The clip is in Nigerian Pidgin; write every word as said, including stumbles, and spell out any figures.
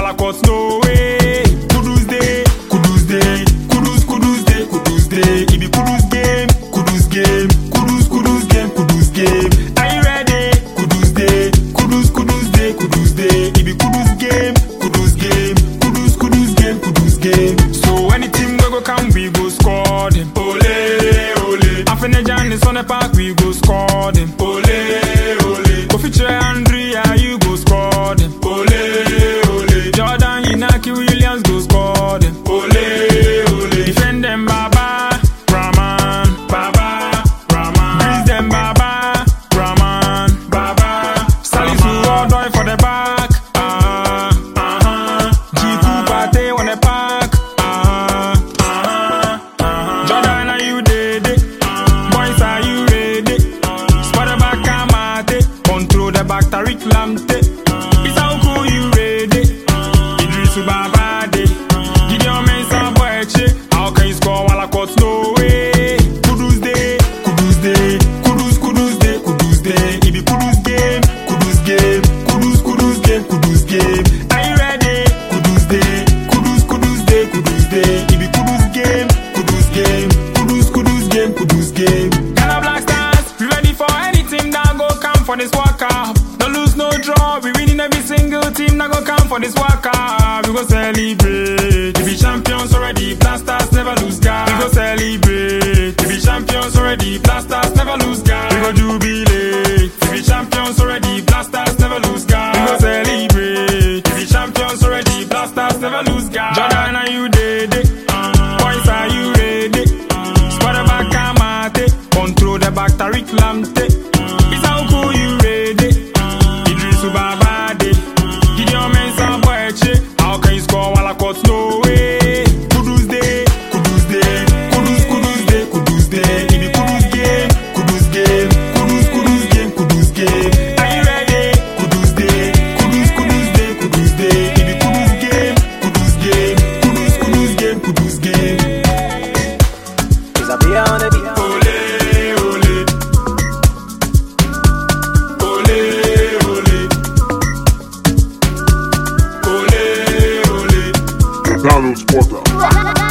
while I cut no way. Kudus day, Kudus day, Kudus Kudus day, Kudus day. It be Kudus game, Kudus game, Kudus Kudus game, Kudus game. Are you ready? Kudus day, Kudus Kudus day, Kudus day. It be Kudus game, Kudus game, Kudus Kudus game, Kudus game. So anything we go come, we go score them. Ole ole. Afenejan is on the park, we go score them. Ole ole. Kofi Andrea, you go score them. Ole ole. Jordan Inaki Williams go score them. Ole ole. Defend them Baba Rahman, Baba Rahman. Grease them Baba Rahman, Baba. Salisu Odoy for the back. Ah uh huh. Jiku Pate on the park. Ah uh huh. Jordan, are you ready? Boys, are you ready? Spot the back Amate. Control the back Tariq Lamte. It's how cool you ready? Idrisu Babade. Gideon Mensah Boeche. How can you score while I cut no way? Kudus day, Kudus day, Kudus Kudus day, Kudus day. It be Kudus game, Kudus game, Kudus Kudus game, Kudus game. Are you ready? Kudus day, Kudus Kudus day, Kudus day. It be Kudus game, Kudus game, Kudus Kudus game, Kudus game. Ghana Black Stars, we ready for anything that go come for this World Cup. No lose, no draw. We winning every single team that go come for this World Cup. We go celebrate. We be champions already. Blasters never lose guard. We go celebrate. We be champions already. Blasters never lose guard. We go jubilate. We be champions already. Blasters never lose guard. We go celebrate. We be champions already. Blasters never lose guard. Jordan, are you ready? Boys, are you ready? Spot the back Amate. Control the back Tariq Lamte. It's how cool you ready? Idrisu Babade. Gideon Mensah Boeche. How can you score while I cut no way? Kudus day, Kudus day, Kudus Kudus day, Kudus day. It be Kudus game, Kudus game, Kudus Kudus game, Kudus game. Are you ready? Kudus day, Kudus Kudus day, Kudus day. It be Kudus game, Kudus game, Kudus Kudus game, Kudus game. Is a beer on the beat. Ole ole, ole ole, ole ole. Download Spotter.